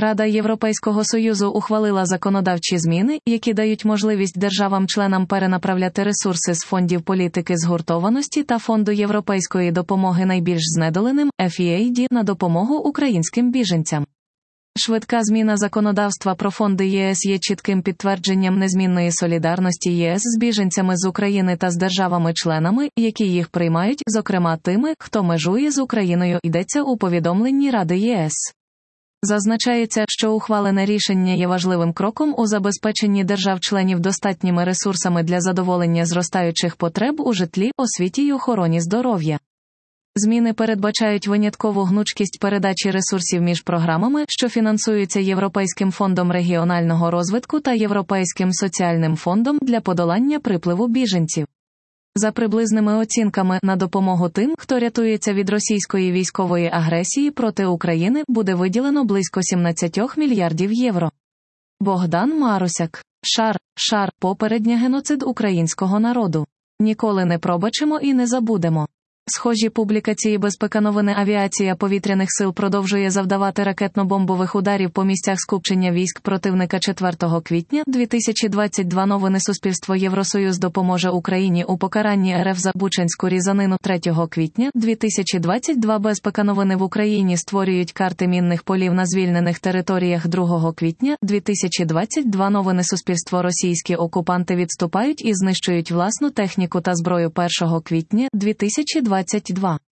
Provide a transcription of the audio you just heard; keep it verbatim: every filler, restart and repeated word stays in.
Рада Європейського Союзу ухвалила законодавчі зміни, які дають можливість державам-членам перенаправляти ресурси з фондів політики згуртованості та Фонду європейської допомоги найбільш знедоленим (еф і ей ді) на допомогу українським біженцям. Швидка зміна законодавства про фонди ЄС є чітким підтвердженням незмінної солідарності ЄС з біженцями з України та з державами-членами, які їх приймають, зокрема тими, хто межує з Україною, йдеться у повідомленні Ради ЄС. Зазначається, що ухвалене рішення є важливим кроком у забезпеченні держав-членів достатніми ресурсами для задоволення зростаючих потреб у житлі, освіті й охороні здоров'я. Зміни передбачають виняткову гнучкість передачі ресурсів між програмами, що фінансуються Європейським фондом регіонального розвитку та Європейським соціальним фондом для подолання припливу біженців. За приблизними оцінками, на допомогу тим, хто рятується від російської військової агресії проти України, буде виділено близько сімнадцять мільярдів євро. Богдан Марусяк. Шар, шар, попередня геноцид українського народу. Ніколи не пробачимо і не забудемо. Схожі публікації безпекановини авіація повітряних сил продовжує завдавати ракетно-бомбових ударів по місцях скупчення військ противника четвертого квітня дві тисячі двадцять два Новини Суспільство Євросоюз допоможе Україні у покаранні РФ за бучанську різанину третього квітня дві тисячі двадцять два Безпекановини в Україні створюють карти мінних полів на звільнених територіях другого квітня дві тисячі двадцять два Новини Суспільство Російські окупанти відступають і знищують власну техніку та зброю першого квітня дві тисячі двадцять два